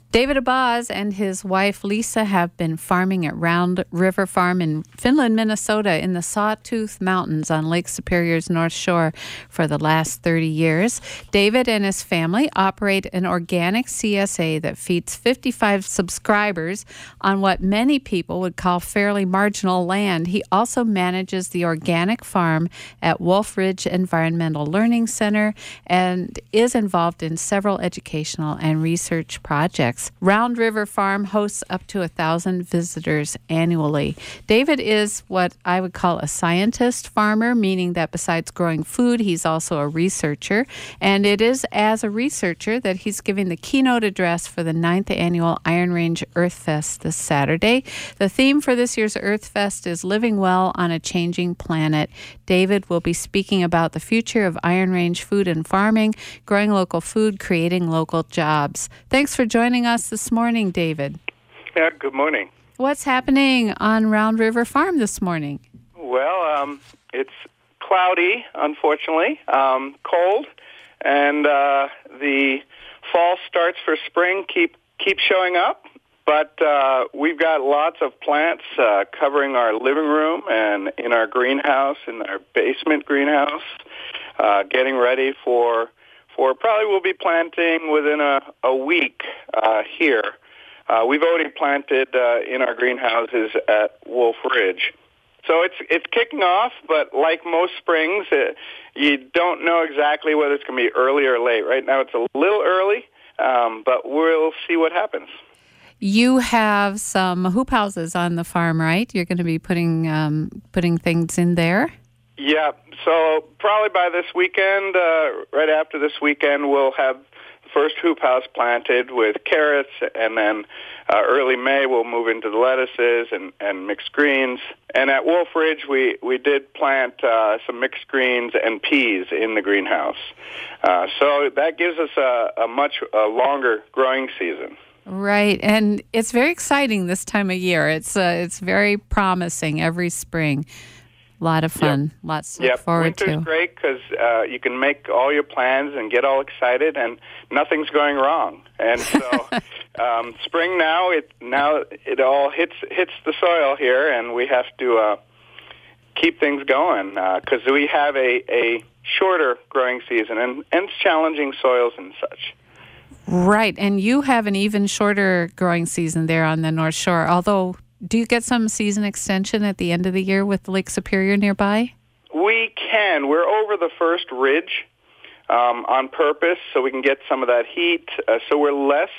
David Abaz and his wife Lisa have been farming at Round River Farm in Finland, Minnesota, in the Sawtooth Mountains on Lake Superior's North Shore for the last 30 years. David and his family operate an organic CSA that feeds 55 subscribers on what many people would call fairly marginal land. He also manages the organic farm at Wolf Ridge Environmental Learning Center and is involved in several educational and research projects. Round River Farm hosts up to 1,000 visitors annually. David is what I would call a scientist farmer, meaning that besides growing food, he's also a researcher. And it is as a researcher that he's giving the keynote address for the 9th annual Iron Range Earth Fest this Saturday. The theme for this year's Earth Fest is Living Well on a Changing Planet. David will be speaking about the future of Iron Range food and farming, growing local food, creating local jobs. Thanks for joining us this morning, David. Yeah, good morning. What's happening on Round River Farm this morning? Well, it's cloudy, unfortunately, cold, and the fall starts for spring keep showing up. But we've got lots of plants covering our living room and in our greenhouse, in our basement greenhouse, getting ready for probably we'll be planting within a week here. We've already planted in our greenhouses at Wolf Ridge. So it's kicking off, but like most springs, you don't know exactly whether it's going to be early or late. Right now it's a little early, but we'll see what happens. You have some hoop houses on the farm, right? You're going to be putting things in there? Yeah, so probably by this weekend, right after this weekend, we'll have the first hoop house planted with carrots, and then early May we'll move into the lettuces and mixed greens. And at Wolf Ridge, we did plant some mixed greens and peas in the greenhouse. So that gives us a much longer growing season. Right, and it's very exciting this time of year. It's very promising every spring. A lot of fun, lots to look forward to. Winter's great because you can make all your plans and get all excited, and nothing's going wrong. And so, spring now it all hits the soil here, and we have to keep things going because we have a shorter growing season and it's challenging soils and such. Right, and you have an even shorter growing season there on the North Shore, although. Do you get some season extension at the end of the year with Lake Superior nearby? We can. We're over the first ridge on purpose, so we can get some of that heat. So we're less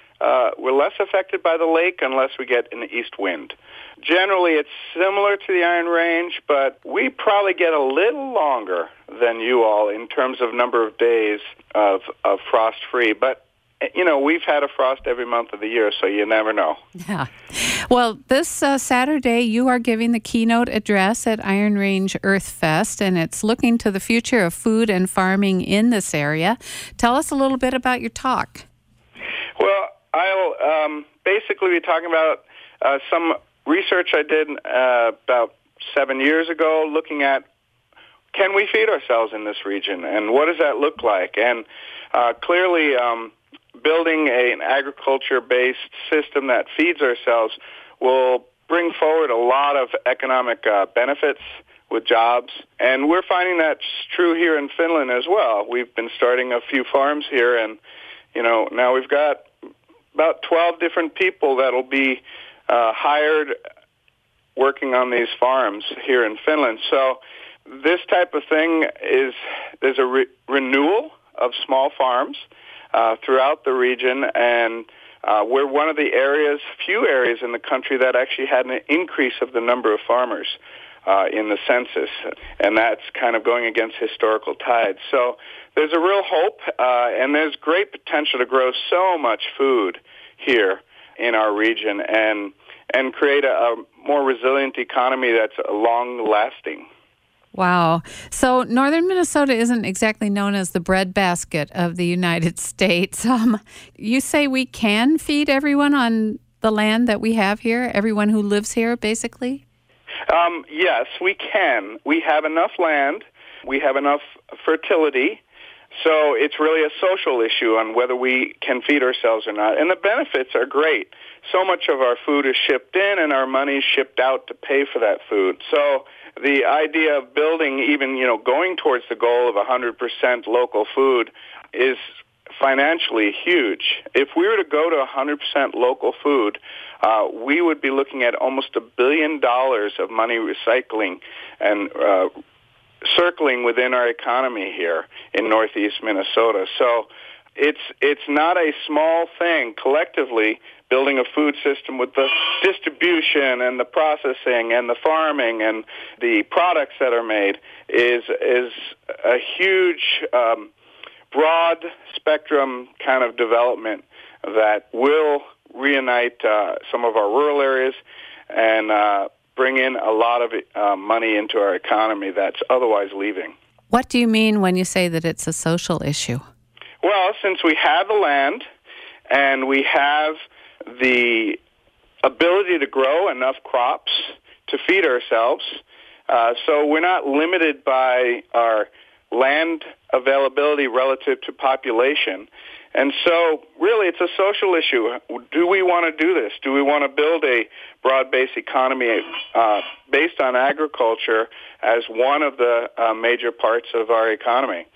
affected by the lake unless we get an east wind. Generally, it's similar to the Iron Range, but we probably get a little longer than you all in terms of number of days of frost-free. But we've had a frost every month of the year, so you never know. Yeah. Well, this Saturday, you are giving the keynote address at Iron Range Earth Fest, and it's looking to the future of food and farming in this area. Tell us a little bit about your talk. Well, I'll basically be talking about some research I did about 7 years ago, looking at can we feed ourselves in this region, and what does that look like? And clearly, building an agriculture-based system that feeds ourselves will bring forward a lot of economic benefits with jobs. And we're finding that's true here in Finland as well. We've been starting a few farms here, and now we've got about 12 different people that'll be hired working on these farms here in Finland. So this type of thing there's a renewal of small farms throughout the region, and we're one of the few areas in the country that actually had an increase of the number of farmers in the census, and that's kind of going against historical tides. So there's a real hope, and there's great potential to grow so much food here in our region and create a more resilient economy that's long-lasting. Wow. So northern Minnesota isn't exactly known as the breadbasket of the United States. You say we can feed everyone on the land that we have here, everyone who lives here, basically? Yes, we can. We have enough land. We have enough fertility So it's really a social issue on whether we can feed ourselves or not. And the benefits are great. So much of our food is shipped in and our money is shipped out to pay for that food. So the idea of building, even, going towards the goal of 100% local food is financially huge. If we were to go to 100% local food, we would be looking at almost $1 billion of money recycling and circling within our economy here in northeast Minnesota. So it's not a small thing. Collectively, building a food system with the distribution and the processing and the farming and the products that are made is a huge broad spectrum kind of development that will reunite some of our rural areas and bring in a lot of money into our economy that's otherwise leaving. What do you mean when you say that it's a social issue? Well, since we have the land and we have the ability to grow enough crops to feed ourselves, so we're not limited by our land availability relative to population. And so, really, it's a social issue. Do we want to do this? Do we want to build a broad-based economy based on agriculture as one of the major parts of our economy?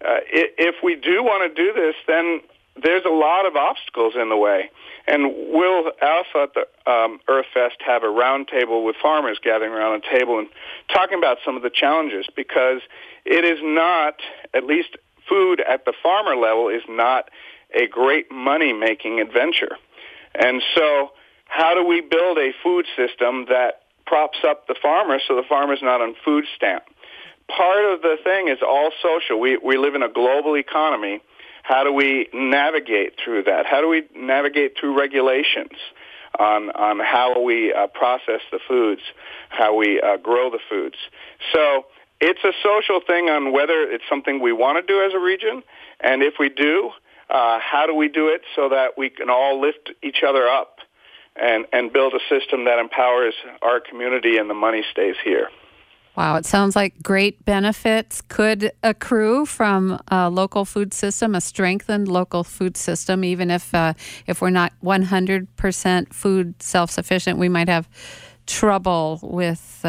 If we do want to do this, then there's a lot of obstacles in the way. And we'll also at the Earth Fest have a roundtable with farmers gathering around a table and talking about some of the challenges, because it is not, at least food at the farmer level, is not a great money-making adventure. And so how do we build a food system that props up the farmer so the farmer's not on food stamp? Part of the thing is all social. We live in a global economy. How do we navigate through that? How do we navigate through regulations on how we process the foods, how we grow the foods? So it's a social thing on whether it's something we want to do as a region, and if we do, how do we do it so that we can all lift each other up and build a system that empowers our community and the money stays here? Wow, it sounds like great benefits could accrue from a local food system, a strengthened local food system. Even if we're not 100% food self-sufficient, we might have trouble with,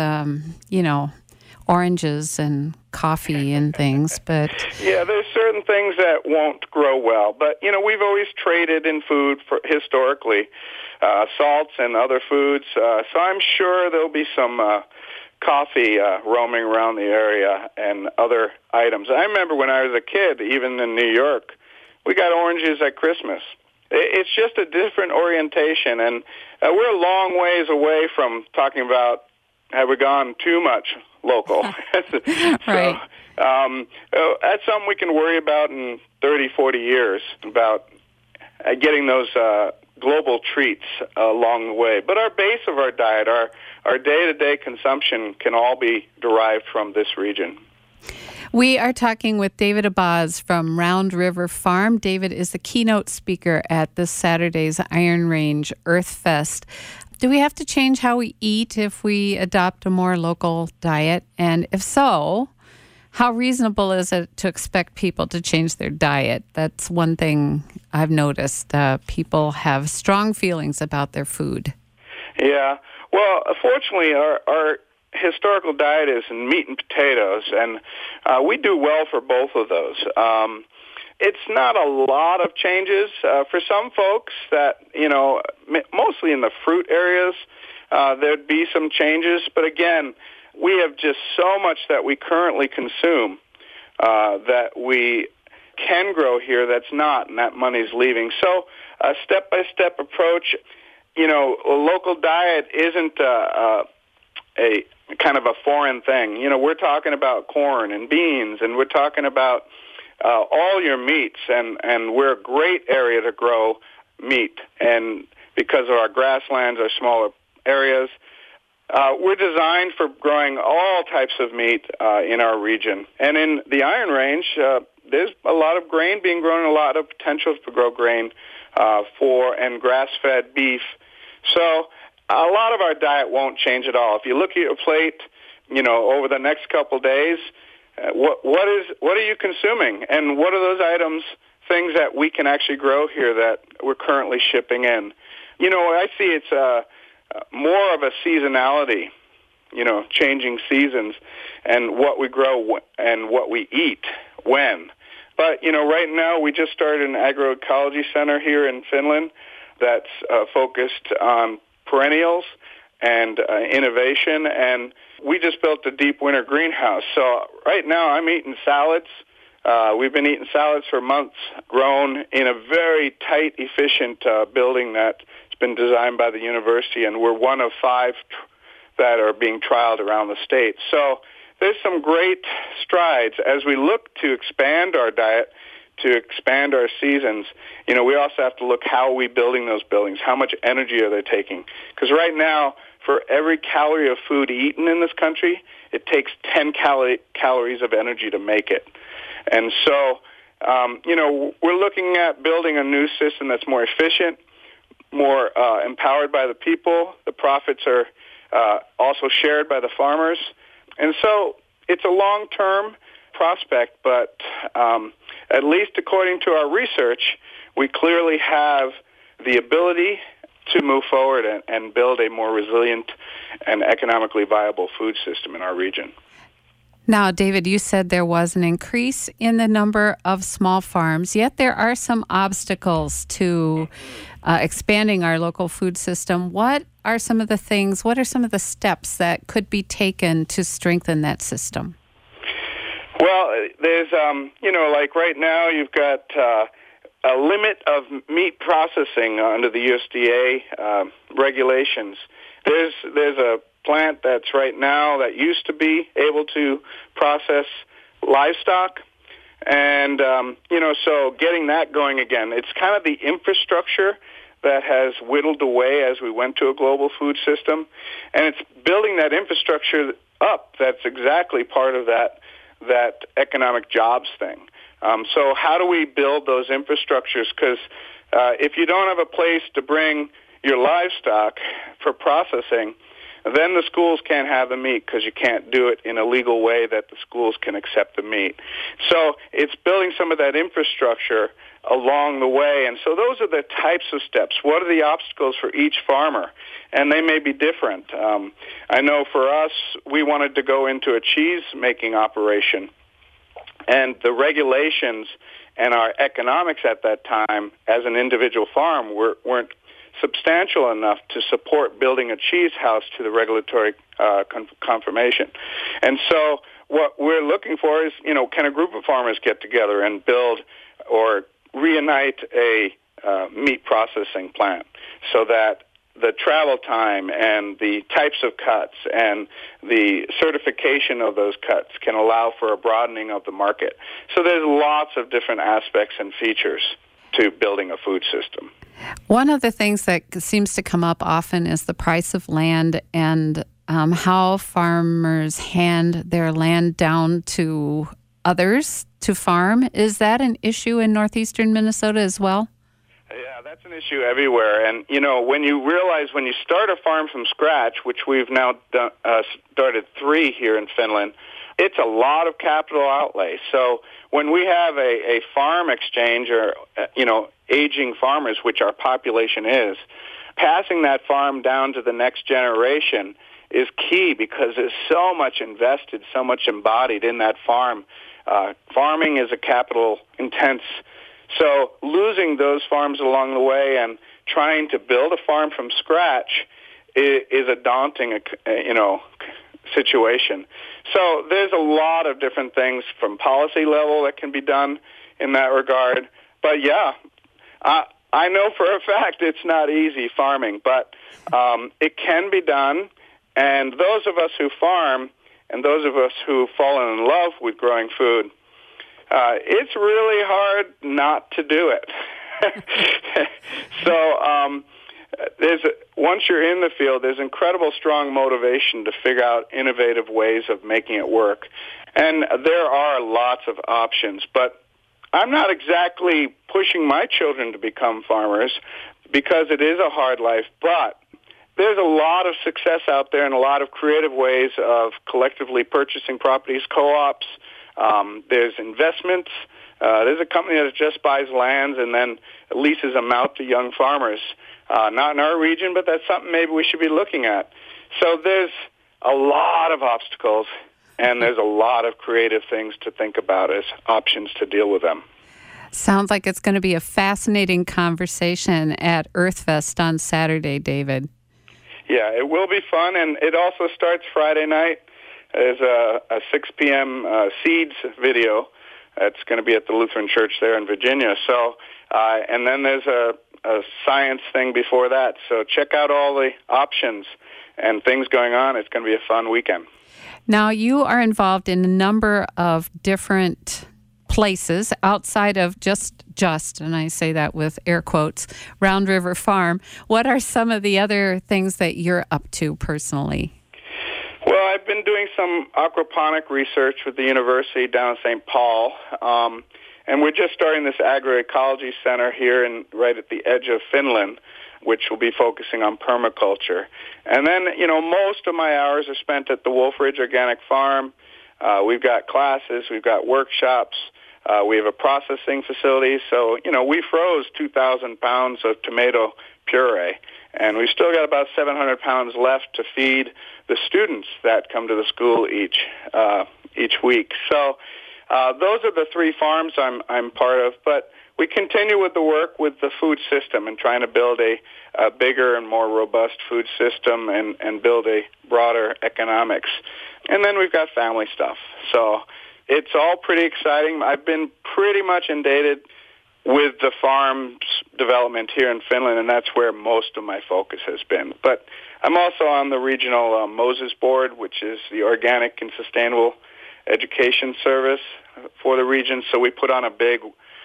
oranges and coffee and things. But yeah, there's certain things that won't grow well. But, we've always traded in food historically, salts and other foods. So I'm sure there'll be some coffee roaming around the area and other items. I remember when I was a kid, even in New York, we got oranges at Christmas. It's just a different orientation, and we're a long ways away from talking about have we gone too much local. Right. So that's something we can worry about in 30, 40 years, about getting those global treats along the way. But our base of our diet, our day-to-day consumption can all be derived from this region. We are talking with David Abaz from Round River Farm. David is the keynote speaker at this Saturday's Iron Range Earth Fest. Do we have to change how we eat if we adopt a more local diet? And if so, how reasonable is it to expect people to change their diet? That's one thing I've noticed. People have strong feelings about their food. Yeah. Well, fortunately, our historical diet is in meat and potatoes, and we do well for both of those. It's not a lot of changes. For some folks that, mostly in the fruit areas, there'd be some changes. But again, we have just so much that we currently consume that we can grow here that's not, and that money's leaving. So a step-by-step approach, a local diet isn't a kind of a foreign thing. We're talking about corn and beans, and we're talking about all your meats, and we're a great area to grow meat. And because of our grasslands, our smaller areas, we're designed for growing all types of meat in our region. And in the Iron Range, there's a lot of grain being grown, a lot of potential to grow grain and grass-fed beef. So a lot of our diet won't change at all. If you look at your plate, over the next couple days, what are you consuming, and what are those items, things that we can actually grow here that we're currently shipping in? I see it's more of a seasonality, changing seasons and what we grow and what we eat when. But, right now we just started an agroecology center here in Finland that's focused on perennials and innovation, and we just built a deep winter greenhouse. So right now I'm eating salads. We've been eating salads for months, grown in a very tight, efficient building that's been designed by the university, and we're one of 5 that are being trialed around the state. So there's some great strides as we look to expand our diet, to expand our seasons. We also have to look, how are we building those buildings? How much energy are they taking? Because right now, for every calorie of food eaten in this country, it takes 10 calories of energy to make it. And so, we're looking at building a new system that's more efficient, more empowered by the people. The profits are also shared by the farmers. And so it's a long-term prospect, but at least according to our research, we clearly have the ability to move forward and build a more resilient and economically viable food system in our region. Now, David, you said there was an increase in the number of small farms, yet there are some obstacles to expanding our local food system. What are some of the steps that could be taken to strengthen that system? Well, there's, like right now you've got a limit of meat processing under the USDA regulations. There's a plant that's right now that used to be able to process livestock, and so getting that going again. It's kind of the infrastructure that has whittled away as we went to a global food system, and it's building that infrastructure up that's exactly part of that economic jobs thing. So how do we build those infrastructures? Because if you don't have a place to bring your livestock for processing, then the schools can't have the meat because you can't do it in a legal way that the schools can accept the meat. So it's building some of that infrastructure along the way. And so those are the types of steps. What are the obstacles for each farmer? And they may be different. I know for us, we wanted to go into a cheese-making operation, and the regulations and our economics at that time as an individual farm weren't substantial enough to support building a cheese house to the regulatory confirmation. And so what we're looking for is, can a group of farmers get together and build or reunite a meat processing plant so that the travel time and the types of cuts and the certification of those cuts can allow for a broadening of the market. So there's lots of different aspects and features to building a food system. One of the things that seems to come up often is the price of land and how farmers hand their land down to others to farm. Is that an issue in northeastern Minnesota as well? Yeah, that's an issue everywhere. And, when you realize when you start a farm from scratch, which we've now started 3 here in Finland, it's a lot of capital outlay. So when we have a farm exchange or, aging farmers, which our population is, passing that farm down to the next generation is key because there's so much invested, so much embodied in that farm. Farming is a capital-intense. So losing those farms along the way and trying to build a farm from scratch is a daunting, situation. So there's a lot of different things from policy level that can be done in that regard. But yeah, I know for a fact it's not easy farming, but it can be done. And those of us who farm and those of us who've fallen in love with growing food, it's really hard not to do it. So once you're in the field, there's incredible strong motivation to figure out innovative ways of making it work. And there are lots of options, but I'm not exactly pushing my children to become farmers because it is a hard life, but there's a lot of success out there and a lot of creative ways of collectively purchasing properties. Co-ops There's investments. There's a company that just buys lands and then leases them out to young farmers. Not in our region, but that's something maybe we should be looking at. So there's a lot of obstacles, and there's a lot of creative things to think about as options to deal with them. Sounds like it's going to be a fascinating conversation at EarthFest on Saturday, David. Yeah, it will be fun, and it also starts Friday night. There's a 6 p.m. Seeds video that's going to be at the Lutheran Church there in Virginia. So, and then there's a science thing before that. So check out all the options and things going on. It's going to be a fun weekend. Now, you are involved in a number of different places outside of just, and I say that with air quotes, Round River Farm. What are some of the other things that you're up to personally? Well, I've been doing some aquaponic research with the university down in St. Paul, and we're just starting this agroecology center here right at the edge of Finland, which will be focusing on permaculture. And then, most of my hours are spent at the Wolf Ridge Organic Farm. We've got classes, we've got workshops, we have a processing facility. So, we froze 2,000 pounds of tomato puree, and we've still got about 700 pounds left to feed the students that come to the school each week. So those are the three farms I'm part of, but we continue with the work with the food system and trying to build a bigger and more robust food system and build a broader economics. And then we've got family stuff. So it's all pretty exciting. I've been pretty much inundated with the farm's development here in Finland, and that's where most of my focus has been. But I'm also on the regional Moses board, which is the Organic and Sustainable Education Service for the region. So we put on a big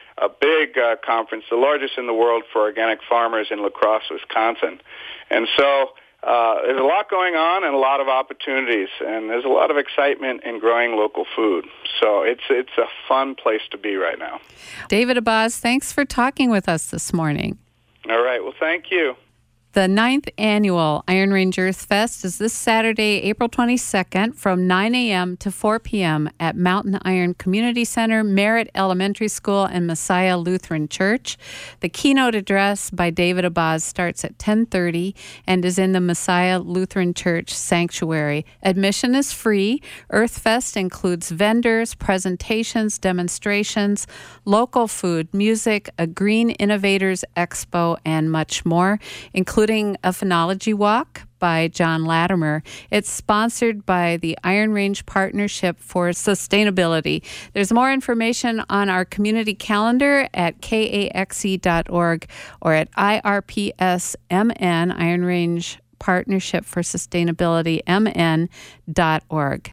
conference, the largest in the world for organic farmers in La Crosse, Wisconsin. And so there's a lot going on and a lot of opportunities, and there's a lot of excitement in growing local food. So it's a fun place to be right now. David Abaz, thanks for talking with us this morning. All right. Well, thank you. The 9th annual Iron Range Earth Fest is this Saturday, April 22nd from 9 a.m. to 4 p.m. at Mountain Iron Community Center, Merritt Elementary School, and Messiah Lutheran Church. The keynote address by David Abaz starts at 10:30 and is in the Messiah Lutheran Church Sanctuary. Admission is free. Earth Fest includes vendors, presentations, demonstrations, local food, music, a Green Innovators Expo, and much more, including a phenology walk by John Latimer. It's sponsored by the Iron Range Partnership for Sustainability. There's more information on our community calendar at kaxe.org or at IRPSMN, Iron Range Partnership for Sustainability, mn.org.